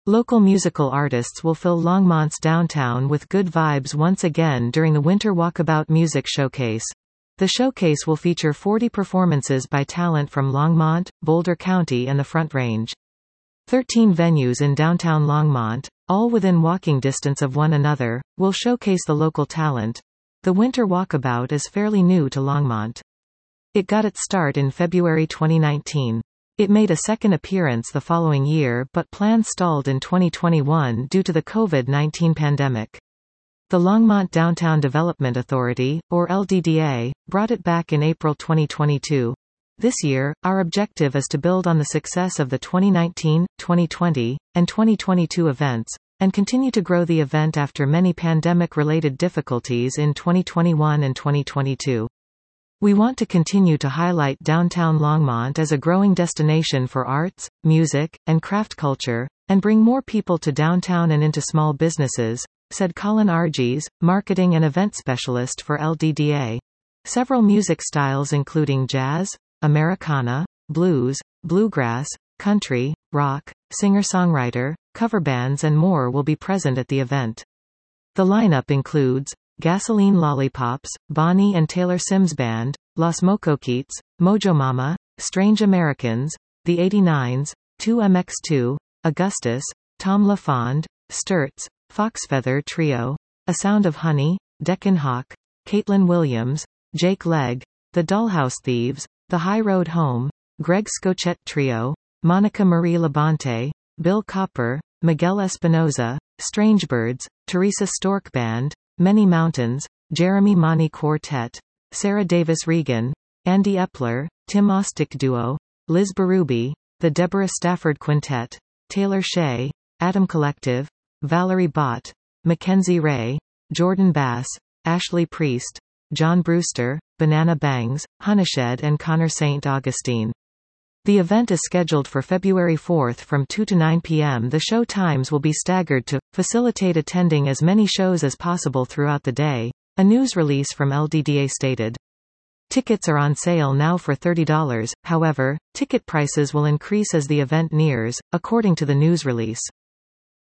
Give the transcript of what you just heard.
Local musical artists will fill Longmont's downtown with good vibes once again during the Winter Walkabout Music Showcase. The showcase will feature 40 performances by talent from Longmont, Boulder County and the Front Range. 13 venues in downtown Longmont, all within walking distance of one another, will showcase the local talent. The Winter Walkabout is fairly new to Longmont. It got its start in February 2019. It made a second appearance the following year but plans stalled in 2021 due to the COVID-19 pandemic. The Longmont Downtown Development Authority, or LDDA, brought it back in April 2022. This year, our objective is to build on the success of the 2019, 2020, and 2022 events, and continue to grow the event after many pandemic-related difficulties in 2021 and 2022. We want to continue to highlight downtown Longmont as a growing destination for arts, music, and craft culture, and bring more people to downtown and into small businesses, said Colin Argies, marketing and event specialist for LDDA. Several music styles including jazz, Americana, blues, bluegrass, country, rock, singer-songwriter, cover bands and more will be present at the event. The lineup includes Gasoline Lollipops, Bonnie and Taylor Sims Band, Los Mocoqueets, Mojo Mama, Strange Americans, The 89s, 2MX2, Augustus, Tom LaFond, Sturts, Foxfeather Trio, A Sound of Honey, Deccan Hawk, Caitlin Williams, Jake Legg, The Dollhouse Thieves, The High Road Home, Greg Scochet Trio, Monica Marie Labonte, Bill Copper, Miguel Espinoza, Strangebirds, Teresa Stork Band, Many Mountains, Jeremy Money Quartet, Sarah Davis Regan, Andy Epler, Tim Ostick Duo, Liz Berube, The Deborah Stafford Quintet, Taylor Shea, Adam Collective, Valerie Bott, Mackenzie Ray, Jordan Bass, Ashley Priest, John Brewster, Banana Bangs, Hunnashed and Connor St. Augustine. The event is scheduled for February 4 from 2 to 9 p.m. The show times will be staggered to facilitate attending as many shows as possible throughout the day, a news release from LDDA stated. Tickets are on sale now for $30, however, ticket prices will increase as the event nears, according to the news release.